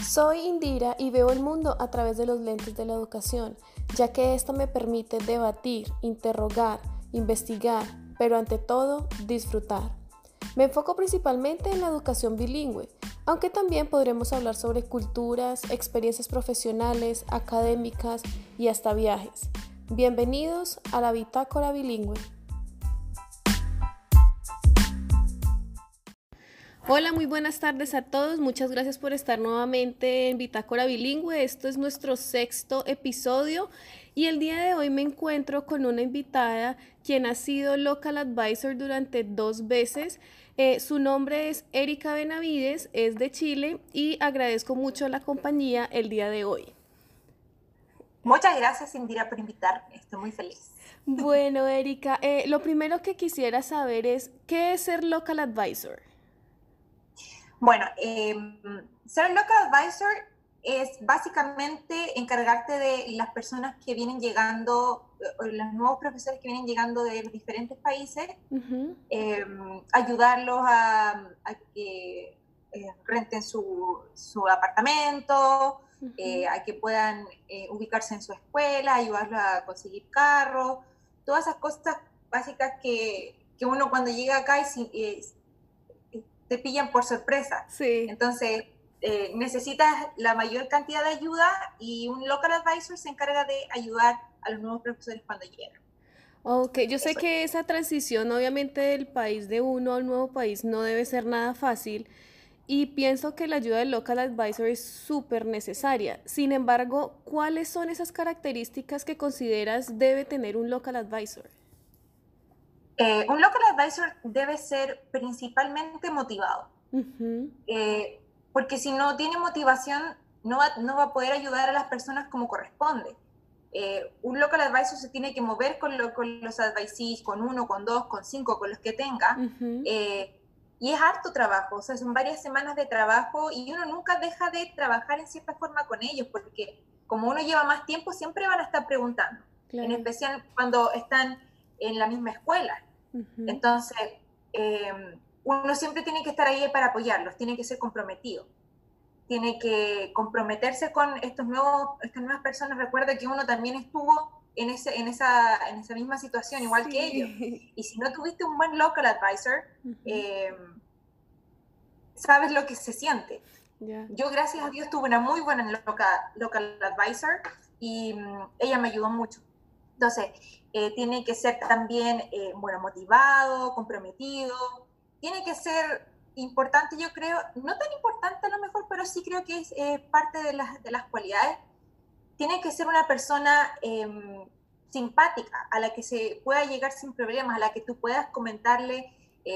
Soy Indira y veo el mundo a través de los lentes de la educación, ya que esto me permite debatir, interrogar, investigar, pero ante todo, disfrutar. Me enfoco principalmente en la educación bilingüe, aunque también podremos hablar sobre culturas, experiencias profesionales, académicas y hasta viajes. Bienvenidos a la Bitácora Bilingüe. Hola, muy buenas tardes a todos. Muchas gracias por estar nuevamente en Bitácora Bilingüe. Esto es nuestro sexto episodio y el día de hoy me encuentro con una invitada quien ha sido Local Advisor durante 2 veces. Su nombre es Erika Benavides, es de Chile y agradezco mucho la compañía el día de hoy. Muchas gracias, Indira, por invitarme. Estoy muy feliz. Bueno, Erika, lo primero que quisiera saber es, ¿qué es ser Local Advisor? Bueno, ser Local Advisor es básicamente encargarte de las personas que vienen llegando, los nuevos profesores que vienen llegando de los diferentes países, ayudarlos a que renten su apartamento, a que puedan ubicarse en su escuela, ayudarlos a conseguir carros, todas esas cosas básicas que uno cuando llega acá te pillan por sorpresa. Sí. Entonces, necesitas la mayor cantidad de ayuda y un local advisor se encarga de ayudar a los nuevos profesores cuando llegan. Ok, yo sé que esa transición obviamente del país de uno al nuevo país no debe ser nada fácil y pienso que la ayuda del local advisor es súper necesaria. Sin embargo, ¿cuáles son esas características que consideras debe tener un local advisor? Un local advisor debe ser principalmente motivado, porque si no tiene motivación no va a poder ayudar a las personas como corresponde. Un local advisor se tiene que mover con los advisees, con 1, con 2, con 5, con los que tenga, y es harto trabajo, o sea, son varias semanas de trabajo y uno nunca deja de trabajar en cierta forma con ellos, porque como uno lleva más tiempo, siempre van a estar preguntando, Claro. en especial cuando están en la misma escuela. Entonces, uno siempre tiene que estar ahí para apoyarlos, tiene que ser comprometido, tiene que comprometerse con estas nuevas personas. Recuerda que uno también estuvo en esa misma situación, igual Sí. que ellos. Y si no tuviste un buen local advisor, sabes lo que se siente. Yeah. Yo, gracias a Dios, tuve una muy buena local advisor y ella me ayudó mucho. Entonces, tiene que ser también, motivado, comprometido, tiene que ser importante, yo creo, no tan importante a lo mejor, pero sí creo que es parte de las cualidades. Tiene que ser una persona simpática, a la que se pueda llegar sin problemas, a la que tú puedas comentarle,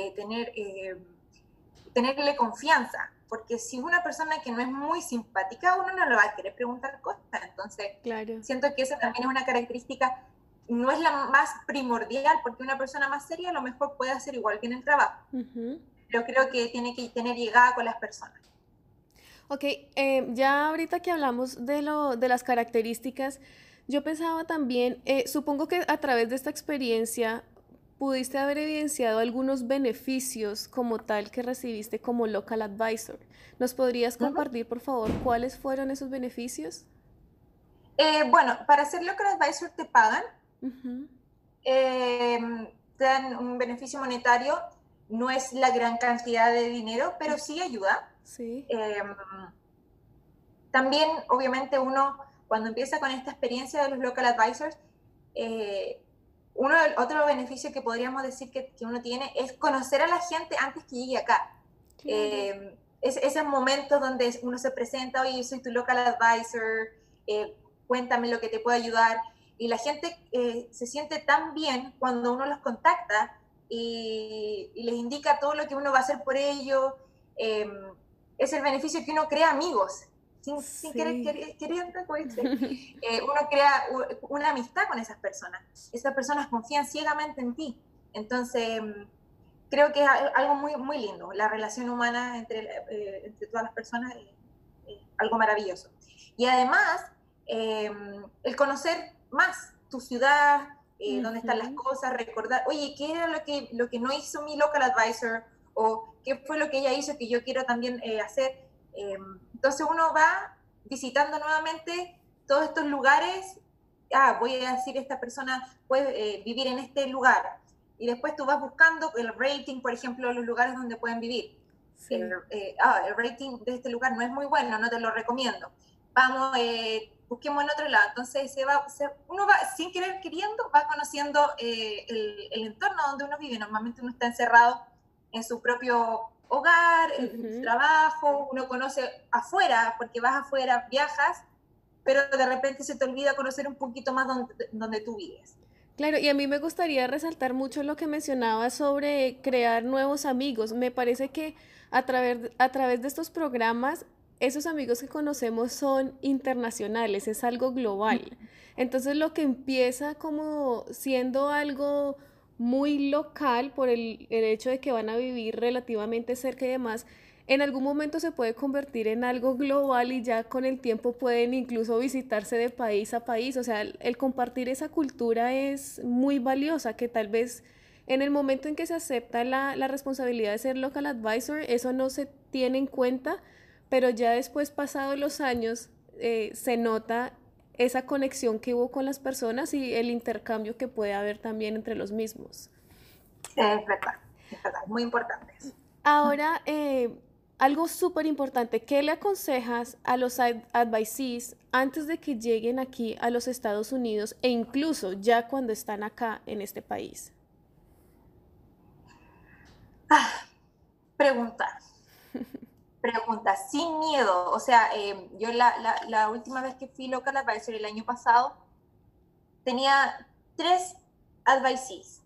tenerle confianza, porque si es una persona que no es muy simpática, uno no le va a querer preguntar cosas. Entonces, Claro. siento que esa también es una característica, no es la más primordial, porque una persona más seria a lo mejor puede hacer igual que en el trabajo, pero creo que tiene que tener llegada con las personas. Ok, ya ahorita que hablamos de las características, yo pensaba también, supongo que a través de esta experiencia pudiste haber evidenciado algunos beneficios como tal que recibiste como local advisor. ¿Nos podrías compartir, por favor, cuáles fueron esos beneficios? Bueno, para ser local advisor te pagan, te dan un beneficio monetario, no es la gran cantidad de dinero, pero sí ayuda. Sí. También, obviamente, uno cuando empieza con esta experiencia de los local advisors, otro beneficio que podríamos decir que uno tiene es conocer a la gente antes que llegue acá. Claro. Esos momentos donde uno se presenta, oye, yo soy tu local advisor, cuéntame lo que te puedo ayudar, y la gente se siente tan bien cuando uno los contacta y les indica todo lo que uno va a hacer por ellos. Es el beneficio que uno crea amigos, sin querer, uno crea una amistad con esas personas confían ciegamente en ti. Entonces, creo que es algo muy, muy lindo, la relación humana entre todas las personas es algo maravilloso. Y además, el conocer más tu ciudad, dónde están las cosas, recordar, oye, ¿qué era lo que no hizo mi local advisor? O qué fue lo que ella hizo que yo quiero también hacer. Entonces uno va visitando nuevamente todos estos lugares. Voy a decir, esta persona puede vivir en este lugar. Y después tú vas buscando el rating, por ejemplo, los lugares donde pueden vivir. Sí. El rating de este lugar no es muy bueno, no te lo recomiendo. Vamos, busquemos en otro lado. Entonces uno va, sin querer queriendo, va conociendo el entorno donde uno vive. Normalmente uno está encerrado en su propio hogar, en su trabajo, uno conoce afuera, porque vas afuera, viajas, pero de repente se te olvida conocer un poquito más donde tú vives. Claro, y a mí me gustaría resaltar mucho lo que mencionaba sobre crear nuevos amigos. Me parece que a través de estos programas, esos amigos que conocemos son internacionales, es algo global. Entonces lo que empieza como siendo algo muy local por el hecho de que van a vivir relativamente cerca y demás, en algún momento se puede convertir en algo global y ya con el tiempo pueden incluso visitarse de país a país. O sea, el compartir esa cultura es muy valiosa, que tal vez en el momento en que se acepta la responsabilidad de ser local advisor, eso no se tiene en cuenta, pero ya después, pasados los años, se nota esa conexión que hubo con las personas y el intercambio que puede haber también entre los mismos. Es verdad, muy importante eso. Ahora, algo súper importante, ¿qué le aconsejas a los advisees antes de que lleguen aquí a los Estados Unidos e incluso ya cuando están acá en este país? Preguntar. Pregunta, sin miedo. O sea, yo la última vez que fui local advisor el año pasado, tenía 3 advisees.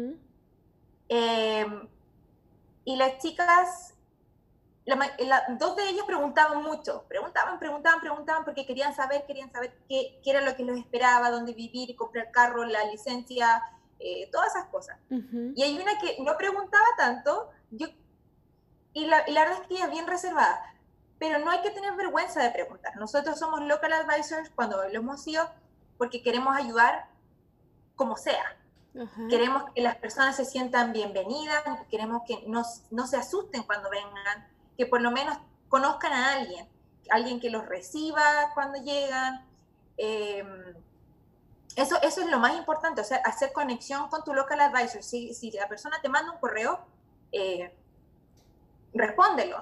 Y las chicas, 2 de ellas preguntaban mucho. Preguntaban, porque querían saber qué era lo que los esperaba, dónde vivir, comprar carro, la licencia, todas esas cosas. Y hay una que no preguntaba tanto, y la verdad es que ella es bien reservada, pero no hay que tener vergüenza de preguntar. Nosotros somos local advisors cuando lo hemos sido porque queremos ayudar como sea. Queremos que las personas se sientan bienvenidas, queremos que no se asusten cuando vengan, que por lo menos conozcan a alguien que los reciba cuando llegan. Eso es lo más importante, o sea, hacer conexión con tu local advisor. Si la persona te manda un correo, respóndelo.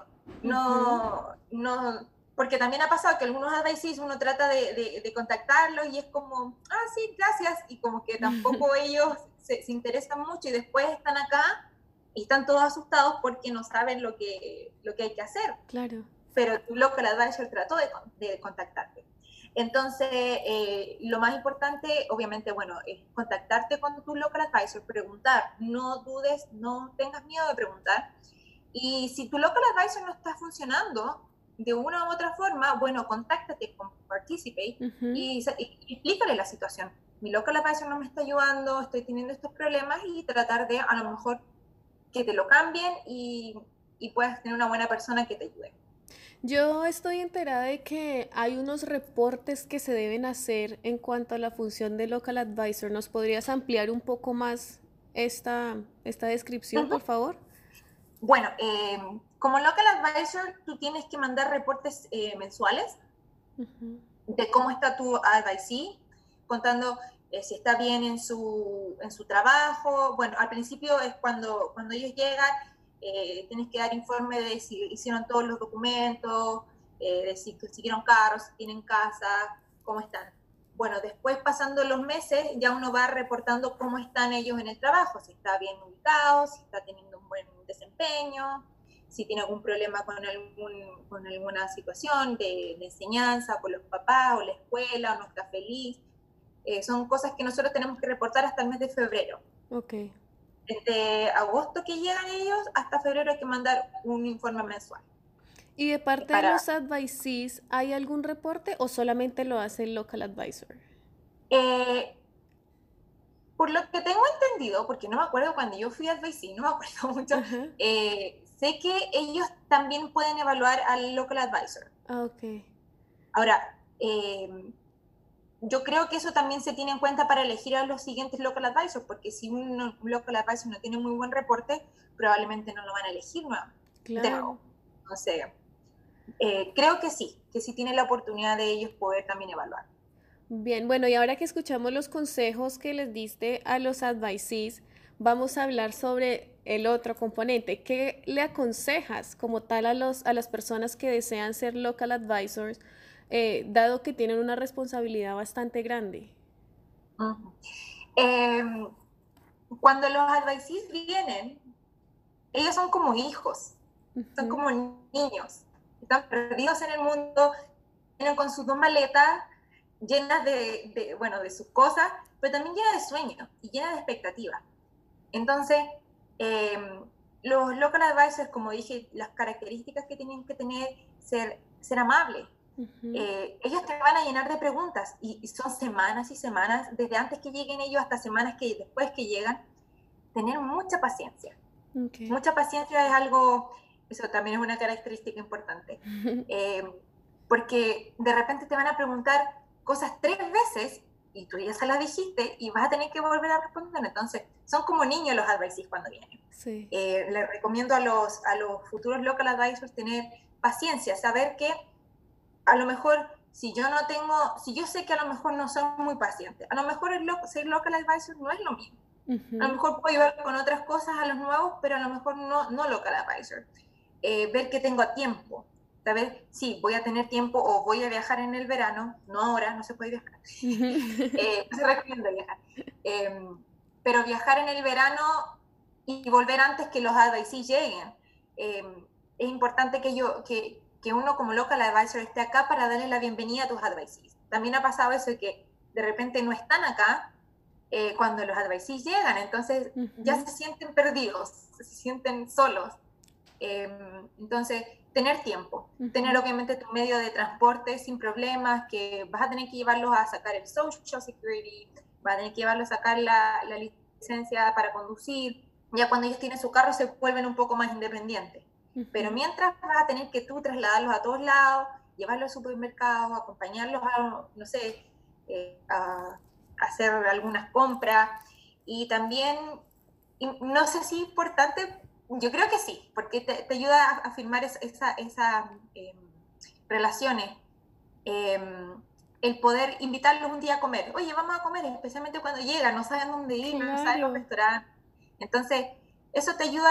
No, porque también ha pasado que algunos advisees uno trata de contactarlos y es como, sí, gracias, y como que tampoco ellos se interesan mucho y después están acá y están todos asustados porque no saben lo que hay que hacer. Claro. Pero tu local advisor trató de contactarte. Entonces, lo más importante, obviamente, bueno, es contactarte con tu local advisor, preguntar, no dudes, no tengas miedo de preguntar. Y si tu local advisor no está funcionando de una u otra forma, bueno, contáctate con Participate y explícale la situación. Mi local advisor no me está ayudando, estoy teniendo estos problemas, y tratar de, a lo mejor, que te lo cambien y puedas tener una buena persona que te ayude. Yo estoy enterada de que hay unos reportes que se deben hacer en cuanto a la función de local advisor. ¿Nos podrías ampliar un poco más esta descripción, por favor? Bueno, como local advisor, tú tienes que mandar reportes mensuales de cómo está tu advisee, contando si está bien en su trabajo. Bueno, al principio es cuando ellos llegan, tienes que dar informe de si hicieron todos los documentos, de si consiguieron carros, si tienen casa, cómo están. Bueno, después, pasando los meses, ya uno va reportando cómo están ellos en el trabajo, si está bien ubicado, si está teniendo un buen desempeño, si tiene algún problema con alguna situación de enseñanza, con los papás o la escuela, o no está feliz. Son cosas que nosotros tenemos que reportar hasta el mes de febrero. Okay. Desde agosto que llegan ellos hasta febrero hay que mandar un informe mensual. ¿Y de parte de los advisees hay algún reporte o solamente lo hace el local advisor? Por lo que tengo entendido, porque no me acuerdo cuando yo fui advisee, no me acuerdo mucho, sé que ellos también pueden evaluar al local advisor. Ok. Ahora, yo creo que eso también se tiene en cuenta para elegir a los siguientes local advisors, porque si un local advisor no tiene muy buen reporte, probablemente no lo van a elegir nuevamente. Claro. No sé. creo que sí tienen la oportunidad de ellos poder también evaluar. Bien, bueno, y ahora que escuchamos los consejos que les diste a los advisees, vamos a hablar sobre el otro componente. ¿Qué le aconsejas como tal a a las personas que desean ser local advisors, dado que tienen una responsabilidad bastante grande? Uh-huh. Cuando los advisees vienen, ellos son como hijos, son Ujú. como niños, están perdidos en el mundo, vienen con sus dos maletas llenas bueno, de sus cosas, pero también llenas de sueños y llenas de expectativas. Entonces, los local advisors, como dije, las características que tienen que tener, ser amables. Ujú. Ellos te van a llenar de preguntas y son semanas y semanas, desde antes que lleguen ellos hasta semanas que después que llegan, tener mucha paciencia. Okay. Mucha paciencia es algo, eso también es una característica importante, eh, porque de repente te van a preguntar cosas 3 veces y tú ya se las dijiste y vas a tener que volver a responder. Entonces, son como niños los advisors cuando vienen. Sí. Les recomiendo a los futuros local advisors tener paciencia, saber que a lo mejor si yo sé que a lo mejor no son muy pacientes, a lo mejor ser local advisor no es lo mismo. A lo Ujú. mejor puedo ayudar con otras cosas a los nuevos, pero a lo mejor no local advisor. Ver que tengo tiempo, saber si voy a tener tiempo o voy a viajar en el verano, no ahora, no se puede viajar, no se recomienda viajar, eh, pero viajar en el verano y volver antes que los advisors lleguen. Es importante que uno como local advisor esté acá para darle la bienvenida a tus advisors. También ha pasado eso de que de repente no están acá cuando los advisees llegan, entonces ya Ujú. se sienten perdidos, se sienten solos. Entonces, tener tiempo, tener Ujú. obviamente tu medio de transporte sin problemas, que vas a tener que llevarlos a sacar el Social Security, vas a tener que llevarlos a sacar la licencia para conducir. Ya cuando ellos tienen su carro se vuelven un poco más independientes. Pero Ujú. mientras vas a tener que tú trasladarlos a todos lados, llevarlos al supermercado, acompañarlos a, no sé, a hacer algunas compras y también, no sé si es importante, yo creo que sí, porque te ayuda a firmar esa relaciones. Eh, el poder invitarlos un día a comer. Oye, vamos a comer, especialmente cuando llegan, no saben dónde ir, no saben los Claro. restaurantes. Entonces, eso te ayuda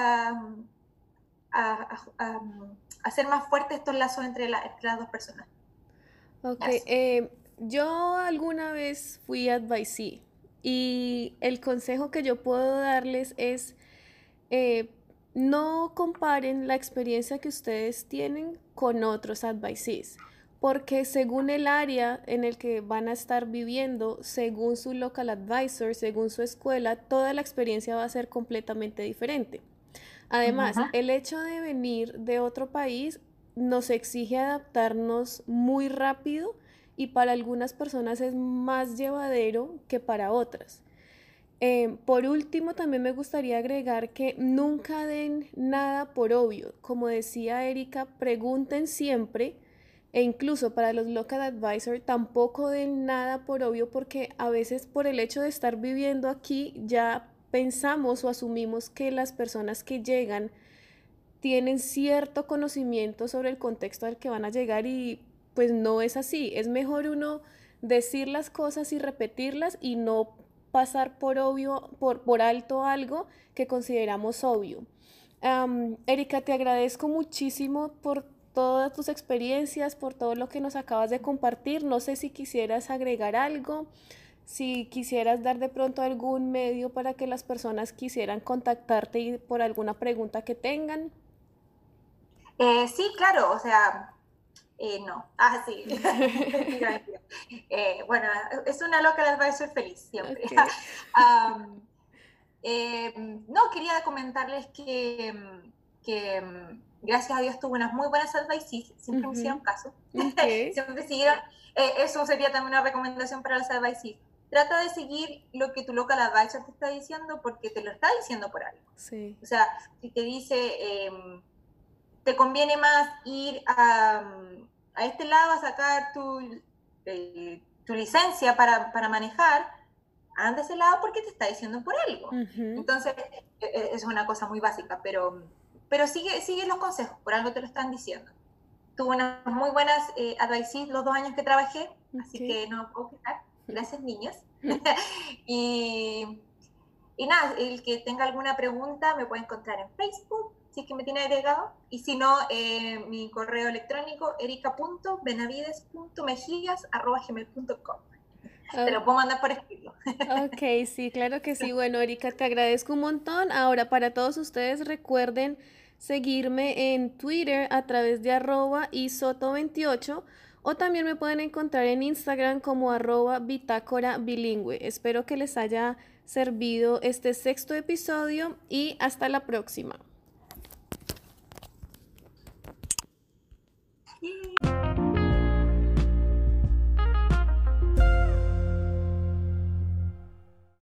a hacer más fuertes estos lazos entre las dos personas. Ok, Yes. yo alguna vez fui advisee y el consejo que yo puedo darles es eh, no comparen la experiencia que ustedes tienen con otros advisees, porque según el área en el que van a estar viviendo, según su local advisor, según su escuela, toda la experiencia va a ser completamente diferente. Además, Uh-huh. el hecho de venir de otro país nos exige adaptarnos muy rápido y para algunas personas es más llevadero que para otras. Por último, también me gustaría agregar que nunca den nada por obvio. Como decía Erika, pregunten siempre e incluso para los local advisor tampoco den nada por obvio porque a veces por el hecho de estar viviendo aquí ya pensamos o asumimos que las personas que llegan tienen cierto conocimiento sobre el contexto al que van a llegar y pues no es así. Es mejor uno decir las cosas y repetirlas y no pasar por obvio, por alto algo que consideramos obvio. Erika, te agradezco muchísimo por todas tus experiencias, por todo lo que nos acabas de compartir. No sé si quisieras agregar algo, si quisieras dar de pronto algún medio para que las personas quisieran contactarte y por alguna pregunta que tengan. Sí, claro, o sea, no. Ah, sí. Mentira, mentira. Bueno, es una local advisor feliz siempre. Ok. um, no, quería comentarles que gracias a Dios tuve unas muy buenas advices, siempre me hicieron Ujú. caso, Ok. siempre siguieron. Eso sería también una recomendación para los advices. Trata de seguir lo que tu local advisor te está diciendo porque te lo está diciendo por algo. Sí. O sea, si te dice, te conviene más ir a este lado a sacar tu licencia para manejar, anda a ese lado porque te está diciendo por algo. Ujú. Entonces, es una cosa muy básica, pero sigue los consejos, por algo te lo están diciendo. tuve unas muy buenas advices los 2 años que trabajé, así Ok. que no puedo quejar. Gracias, niños. y, y nada, el que tenga alguna pregunta me puede encontrar en Facebook, si es que me tiene agregado, y si no, mi correo electrónico erica.benavides.mejigas@gmail.com. Te Ah, lo puedo mandar por escrito. ok, sí, claro que sí. Bueno, Erika, te agradezco un montón. Ahora, para todos ustedes, recuerden seguirme en Twitter a través de @isoto28 o también me pueden encontrar en Instagram como @bitácora bilingüe. Espero que les haya servido este sexto episodio y hasta la próxima.